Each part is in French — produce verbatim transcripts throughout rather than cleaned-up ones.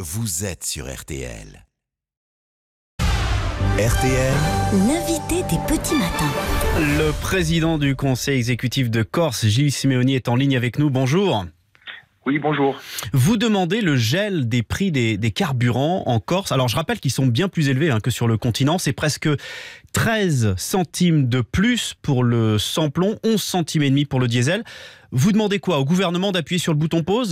vous êtes sur R T L. R T L, l'invité des petits matins. Le président du conseil exécutif de Corse, Gilles Simeoni, est en ligne avec nous. Bonjour. Oui, bonjour. Vous demandez le gel des prix des, des carburants en Corse. Alors je rappelle qu'ils sont bien plus élevés hein, que sur le continent. C'est presque treize centimes de plus pour le samplon, onze centimes et demi pour le diesel. Vous demandez quoi au gouvernement d'appuyer sur le bouton pause ?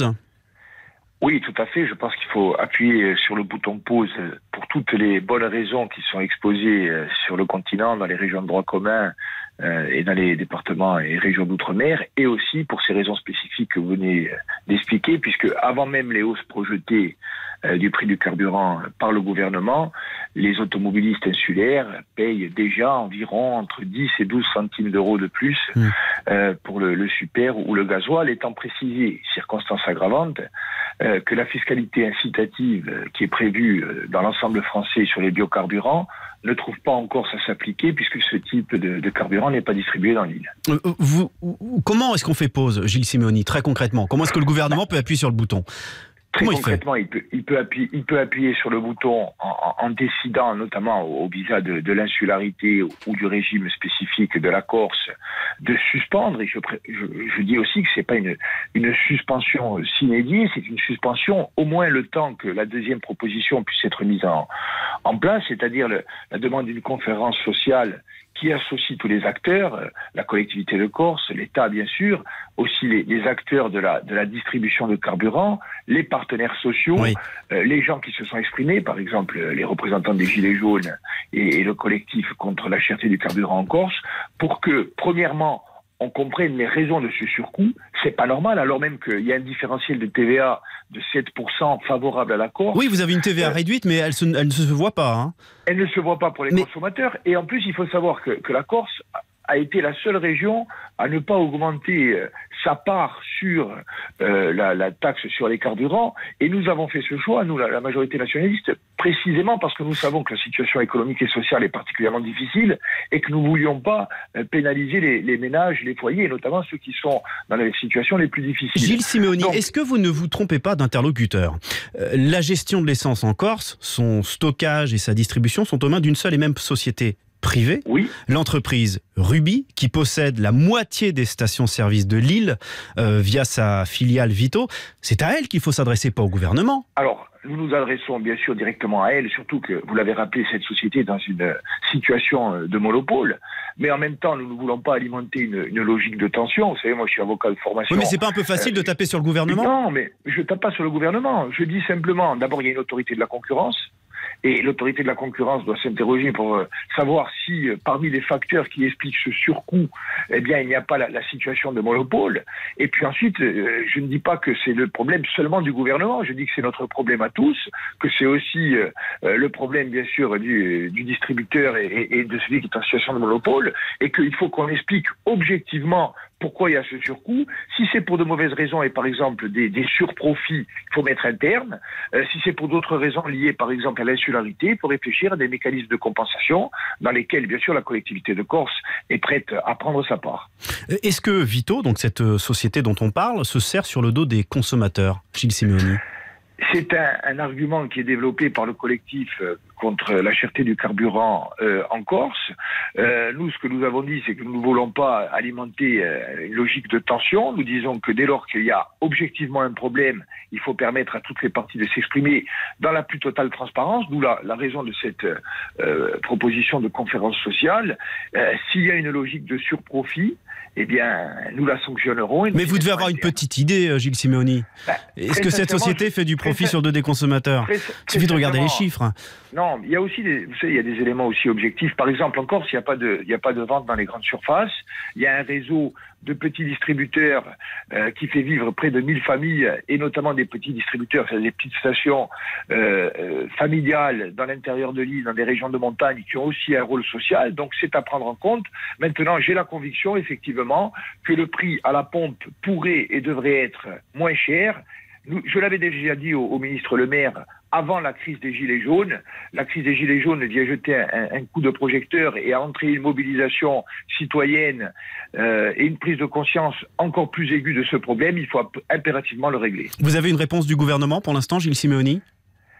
Oui, tout à fait. Je pense qu'il faut appuyer sur le bouton pause pour toutes les bonnes raisons qui sont exposées sur le continent, dans les régions de droit commun et dans les départements et régions d'outre-mer, et aussi pour ces raisons spécifiques que vous venez d'expliquer, puisque avant même les hausses projetées du prix du carburant par le gouvernement, les automobilistes insulaires payent déjà environ entre dix et douze centimes d'euros de plus mmh. euh, pour le, le super ou le gasoil, étant précisé, circonstance aggravante, euh, que la fiscalité incitative euh, qui est prévue euh, dans l'ensemble français sur les biocarburants ne trouve pas encore à s'appliquer puisque ce type de, de carburant n'est pas distribué dans l'île. Euh, vous, comment est-ce qu'on fait pause, Gilles Simeoni, très concrètement ? Comment est-ce que le gouvernement peut appuyer sur le bouton ? Très Comment concrètement, il, il, peut, il, peut appuyer, il peut appuyer sur le bouton en, en décidant notamment au, au visa de, de l'insularité ou du régime spécifique de la Corse de suspendre. Et je, je, je dis aussi que ce n'est pas une, une suspension sine die, c'est une suspension au moins le temps que la deuxième proposition puisse être mise en, en place, c'est-à-dire le, la demande d'une conférence sociale qui associe tous les acteurs, la collectivité de Corse, l'État bien sûr, aussi les, les acteurs de la, de la distribution de carburant, les partenaires sociaux, oui. euh, les gens qui se sont exprimés, par exemple les représentants des Gilets jaunes et, et le collectif contre la cherté du carburant en Corse, pour que, premièrement, on comprenne les raisons de ce surcoût. C'est pas normal, alors même qu'il y a un différentiel de T V A de sept pour cent favorable à la Corse. Oui, vous avez une T V A euh, réduite, mais elle, se, elle ne se voit pas. Hein. Elle ne se voit pas pour les mais... consommateurs. Et en plus, il faut savoir que, que la Corse a été la seule région à ne pas augmenter euh, sa part sur euh, la, la taxe sur les carburants. Et nous avons fait ce choix, nous, la, la majorité nationaliste, précisément parce que nous savons que la situation économique et sociale est particulièrement difficile et que nous ne voulions pas euh, pénaliser les, les ménages, les foyers, et notamment ceux qui sont dans les situations les plus difficiles. Gilles Simeoni, Donc, est-ce que vous ne vous trompez pas d'interlocuteur ? euh, La gestion de l'essence en Corse, son stockage et sa distribution sont aux mains d'une seule et même société privée, oui. L'entreprise Ruby, qui possède la moitié des stations-service de l'île euh, via sa filiale Vito. C'est à elle qu'il faut s'adresser, pas au gouvernement. Alors, nous nous adressons bien sûr directement à elle, surtout que, vous l'avez rappelé, cette société est dans une situation de monopole. Mais en même temps, nous ne voulons pas alimenter une, une logique de tension. Vous savez, moi je suis avocat de formation. Oui, mais c'est pas un peu facile euh, de taper sur le gouvernement ? Non, mais je ne tape pas sur le gouvernement. Je dis simplement, d'abord, il y a une autorité de la concurrence. Et l'autorité de la concurrence doit s'interroger pour euh, savoir si, euh, parmi les facteurs qui expliquent ce surcoût, eh bien, il n'y a pas la, la situation de monopole. Et puis ensuite, euh, je ne dis pas que c'est le problème seulement du gouvernement. Je dis que c'est notre problème à tous, que c'est aussi euh, euh, le problème, bien sûr, du, du distributeur et, et, et de celui qui est en situation de monopole, et qu'il faut qu'on explique objectivement pourquoi il y a ce surcoût. Si c'est pour de mauvaises raisons et par exemple des, des surprofits, il faut mettre un terme. Euh, si c'est pour d'autres raisons liées par exemple à l'insularité, il faut réfléchir à des mécanismes de compensation dans lesquels bien sûr la collectivité de Corse est prête à prendre sa part. Est-ce que Vito, donc cette société dont on parle, se sert sur le dos des consommateurs, Gilles Simeoni ? C'est un, un argument qui est développé par le collectif euh, contre la cherté du carburant euh, en Corse. Euh, nous, ce que nous avons dit, c'est que nous ne voulons pas alimenter euh, une logique de tension. Nous disons que dès lors qu'il y a objectivement un problème, il faut permettre à toutes les parties de s'exprimer dans la plus totale transparence, d'où la, la raison de cette euh, proposition de conférence sociale. Euh, s'il y a une logique de surprofit, eh bien, nous la sanctionnerons. Mais vous devez avoir une petite idée, Gilles Simeoni. Ben, Est-ce que cette société je... fait du profit sur le dos des consommateurs ? Il suffit de regarder les chiffres. Non, il y a aussi des, vous savez, il y a des éléments aussi objectifs. Par exemple, en Corse, il n'y a pas de, il n'y a pas de vente dans les grandes surfaces. Il y a un réseau de petits distributeurs euh, qui fait vivre près de mille familles, et notamment des petits distributeurs, c'est-à-dire des petites stations euh, euh, familiales dans l'intérieur de l'île, dans des régions de montagne, qui ont aussi un rôle social. Donc c'est à prendre en compte. Maintenant, j'ai la conviction, effectivement, que le prix à la pompe pourrait et devrait être moins cher. Nous, je l'avais déjà dit au, au ministre Le Maire avant la crise des Gilets jaunes. La crise des Gilets jaunes vient jeter un, un coup de projecteur et a entraîné une mobilisation citoyenne euh, et une prise de conscience encore plus aiguë de ce problème. Il faut impérativement le régler. Vous avez une réponse du gouvernement pour l'instant, Gilles Simeoni ?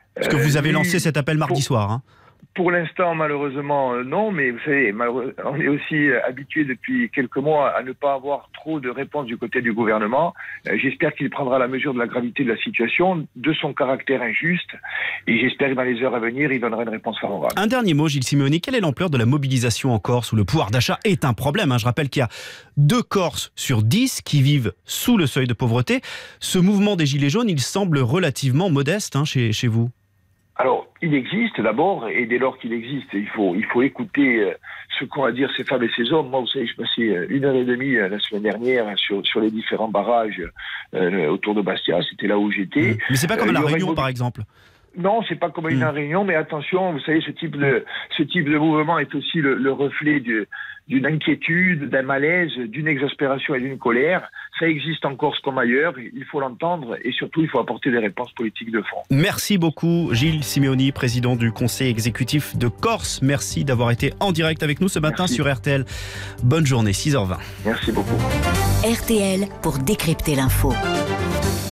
Parce que vous avez Euh, lancé cet appel mardi pour- soir. Hein. Pour l'instant, malheureusement, euh, non, mais vous savez, malheureux- on est aussi euh, habitué depuis quelques mois à ne pas avoir trop de réponses du côté du gouvernement. Euh, J'espère qu'il prendra la mesure de la gravité de la situation, de son caractère injuste, et j'espère que dans les heures à venir, il donnera une réponse favorable. Un dernier mot, Gilles Simeoni, quelle est l'ampleur de la mobilisation en Corse où le pouvoir d'achat est un problème, hein. Je rappelle qu'il y a deux Corses sur dix qui vivent sous le seuil de pauvreté. Ce mouvement des Gilets jaunes, il semble relativement modeste hein, chez, chez vous. Alors, il existe d'abord, et dès lors qu'il existe, il faut, il faut écouter euh, ce qu'ont à dire ces femmes et ces hommes. Moi, vous savez, je passais euh, une heure et demie euh, la semaine dernière sur, sur les différents barrages euh, autour de Bastia. C'était là où j'étais. Mais c'est pas comme Euh, à La il y aurait Réunion, une- par exemple. Non, c'est pas comme une Mm. réunion, mais attention, vous savez, ce type de, ce type de mouvement est aussi le, le reflet de- d'une inquiétude, d'un malaise, d'une exaspération et d'une colère. Ça existe en Corse comme ailleurs, il faut l'entendre et surtout il faut apporter des réponses politiques de fond. Merci beaucoup, Gilles Simeoni, président du conseil exécutif de Corse. Merci d'avoir été en direct avec nous ce matin Merci. sur R T L. Bonne journée, six heures vingt. Merci beaucoup. R T L pour décrypter l'info.